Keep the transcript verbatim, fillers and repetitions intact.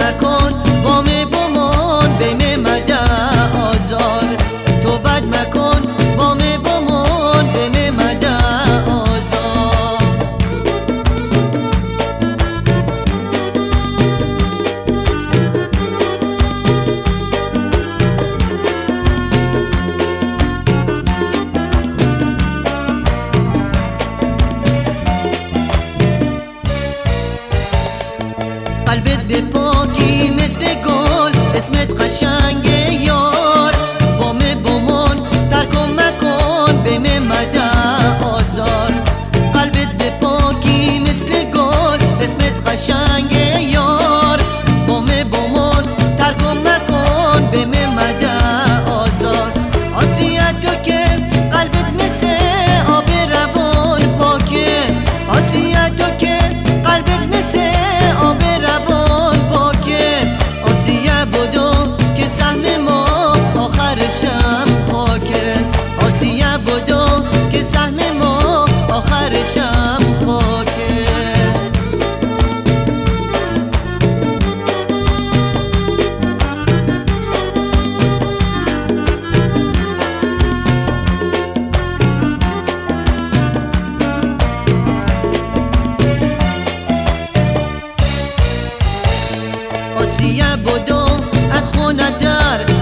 مکن با می بمون بیم مده آزار، تو بد مکن با می بمون بیم مده آزار. قلبت به پاکی مثل گل، اسمت قشنگه یار، با می بمون ترک و مکن به می مده آزار. قلبت به پاکی مثل گل، اسمت قشنگه یار، با می بمون ترک و مکن به می مده آزار. آسیه تو که قلبت مثل آب روان پاکه، آسیه تو که قلبت مثل آب روان پاکه. آسیه بودو که سهم ما آخرشم خاکه، آسیه بودو که سهم ما آخرشم خاکه. آسیه بودو از خونه در